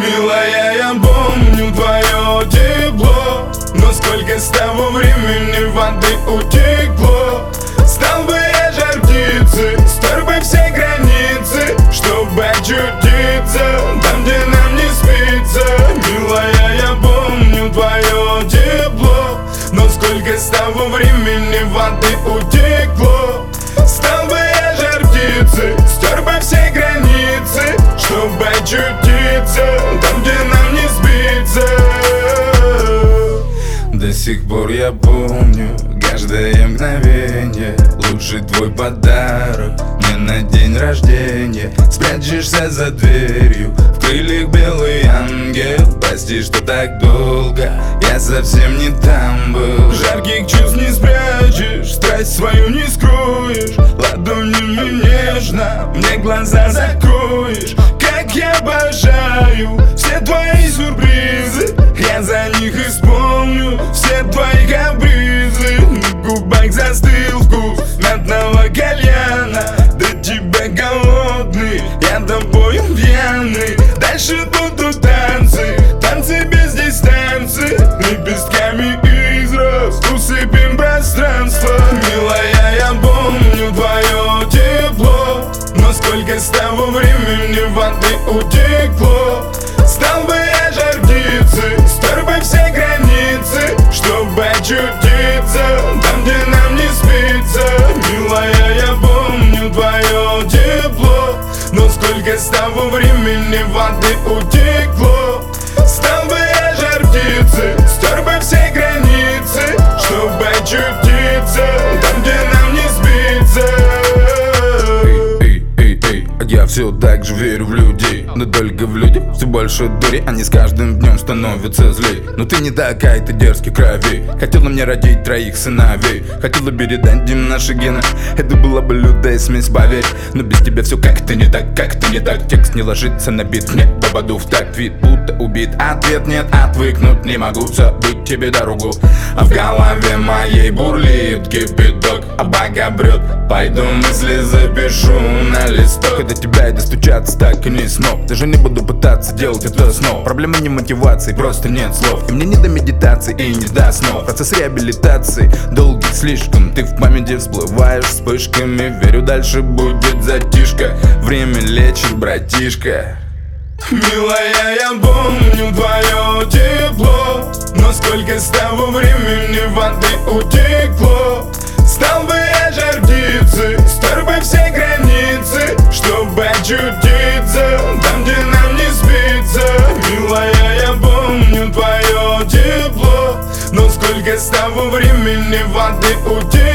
Милая, я помню твое тепло, но сколько с того времени воды утекло. Стал бы я жар птицы, стер бы все границы, чтобы очутиться там, где нам не спится. Милая, я помню твое тепло, но сколько с того времени воды утекло. Стал бы я жар птицы, стер бы все границы, чтобы очутиться там, где нам не сбиться. До сих пор я помню каждое мгновение, лучший твой подарок мне на день рождения. Спрячешься за дверью, в крыльях белый ангел. Прости, что так долго, я совсем не там был. Жарких чувств не спрячешь, страсть свою не скроешь, ладонями нежно мне глаза закроешь. Как я обожаю все твои сюрпризы, я за них исполню все твои капризы. На губах застыл вкус мятного кальяна, до тебя голодный, я тобою пьяный. Дальше будут танцы, танцы без дистанции, лепестками из роз усыпим пространство. Милая, я помню твое тепло, но сколько с того времени воды утекло. Стал бы я жар птицы, стер бы все границы, чтобы очутиться там, где нам не спится. Милая, я помню твое тепло, но сколько с того времени воды утекло. Стал бы я жар птицы, стер бы все границы, чтобы очутиться там, где нам не спится. Я все так же верю в людей, но только в людей все больше дури. Они с каждым днем становятся злей. Но ты не такая, ты дерзкий крови. Хотела мне родить 3 сыновей, хотела передать им наши гены. Это была бы лютая смесь, поверь. Но без тебя все как-то не так, как-то не так. Текст не ложится на бит, мне попаду в такт. Вид будто убит, ответ нет, отвыкнуть не могу. Забыть тебе дорогу, а в голове моей бурлит кипяток. А бага брет, пойду мысли запишу на листок. Когда тебя достучаться так и не смог, даже не буду пытаться делать это снова. Проблема не мотивации, просто нет слов. И мне не до медитации и не до снов. Процесс реабилитации долгий слишком. Ты в памяти всплываешь вспышками. Верю, дальше будет затишка. Время лечит, братишка. Милая, я помню твое тепло, но сколько с того времени воды утекло. Стал бы я жар птицы, стер бы все границы, чтобы очутиться там, где нам не спится. Милая, я помню твое тепло, но сколько с того времени воды утекло.